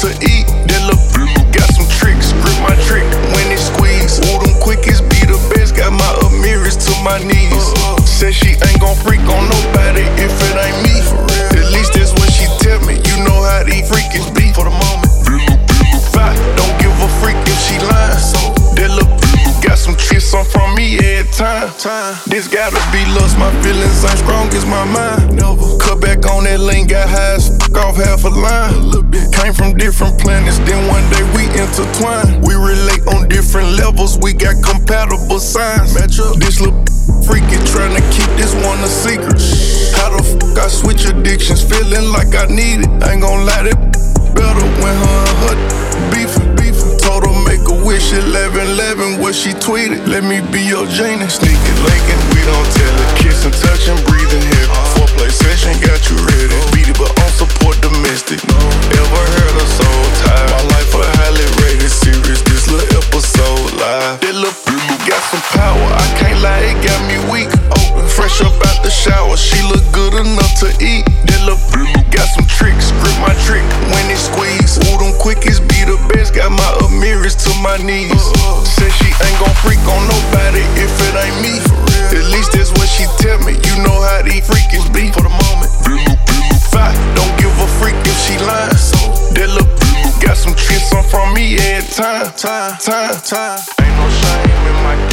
to eat. That little got some tricks, grip my trick when it squeeze. Ooh, them quickies be the best, got my Amiris to my knees. Said she ain't gon' freak on nobody if it ain't me. At least that's what she tell me. You know how these freakies be for the moment. Fight, don't give a freak if she lying. So that little got some tricks on from me every time. This gotta be lust, my feelings ain't strong as my mind. Never cut back on that lane, got high as off half a line. Came from different planets, then one day we intertwine. We relate on different levels, we got compatible signs. Match up. This little freaky tryna keep this one a secret. How the fuck I switch addictions, feeling like I need it. Ain't gon' lie, that better when her and her beefing. Told her make a wish, 11:11, what she tweeted. Let me be your genie. Sneaking, linking, we don't tell it. Kissing, touching, breathing heavy. Foreplay session got you ready. Beat it, but on support domestic. Ever heard her so tired? My life a highly rated series. This little episode live. That little got some power, I can't lie, it got me weak. Open, fresh up out the shower, she look good enough to eat. That little got some tricks, grip my trick when it squeeze. Ooh, them quickies be the best, got my Amiris to my knees. Said she ain't gon' freak on nobody if it ain't me. At least that's what she tell me. You know how these freakies be for the moment. Fight, don't give a freak if she lying. So that little got some tricks on from me every time. Ain't no shame in my